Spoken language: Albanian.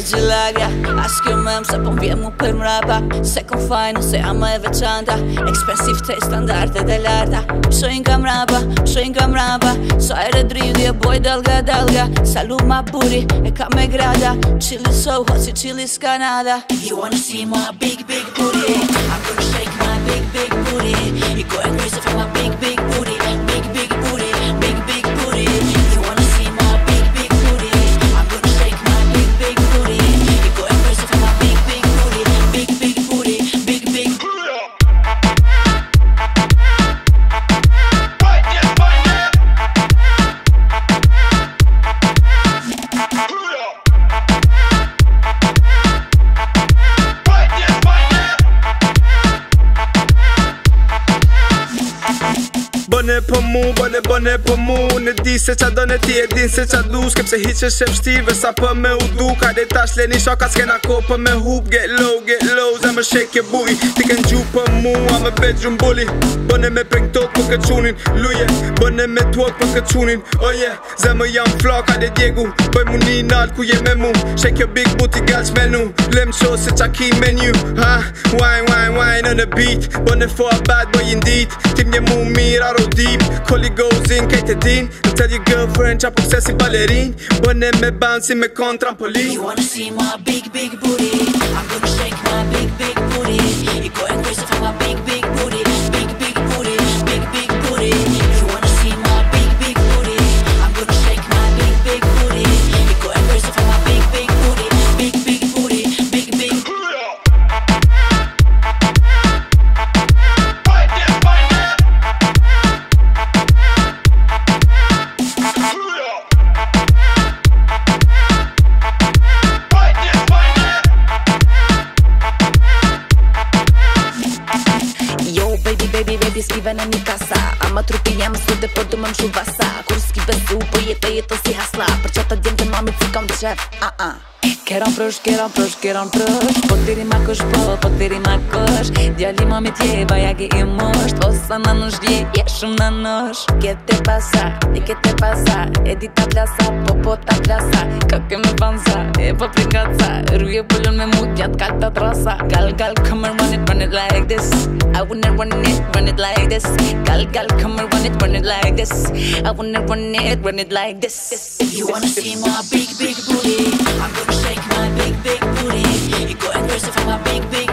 gjelaga As kjo mem se po m'vje mu për mrapa Se kom fajnë se jam më e veçanta Expensive te standardet e larta Shojnë ka mrapa Sa ere dridhje boj dalga Salu ma buri e ka me grada Chili so hot si chili s'Kanada You wanna see my big booty I'm gonna shake my big booty You going crazy for my big booty Big booty You wanna see my big booty I'm gonna shake my big booty You going crazy for my big booty Big booty Bone për mu Në di se qa do në ti e din se qa du S'kem se hiq e shef shtive sa për me u du Kajde tash leni shoka s'kena ko për me hup Get low, zemër shake e buj Ti ken gju për mu, I'm a bedroom bully Bone me peng tot për këtë qunin Luje, bone me tuot për këtë qunin Oh yeah, zemër jam flok, kajde djegu Bëj mu një nalt ku je me mu Shake your big booty girls menu Lem show se qa ki menu Ha, wine on the beat Bone for a bad boy indeed Tim një mu mirë aro deep Collie goes in, kajte din Don't tell your girlfriend qa përse si ballerin Bone me bounce me kon trampolin You wanna see my big booty I'm gonna shake my big booty You going crazy for my big booty Big booty You wanna see my big booty I'm gonna shake my big booty You going crazy for my big booty Big booty Baby, skrive në një kasa Ama trupi jam s'lude, por du më m'shu vasa Kur s'ki besu, po jeton si hasla Për qata djem të mami si kom të qef Keron prush Po tiri ma kush, po tiri ma kush Djali mami tje, baja ki i musht Po sa në nësh dje, je shumë në nësh Kete pasa, e di ta plasa, po ta plasa Ka me panza, e po pringaca Ruje pullon me mu gjatë kalta trasa Gal, come and run it like this I wanna run it like this Gal, come and run it like this I wanna run it like this You wanna see my big booty I'm gonna shake my big booty You going crazy for my big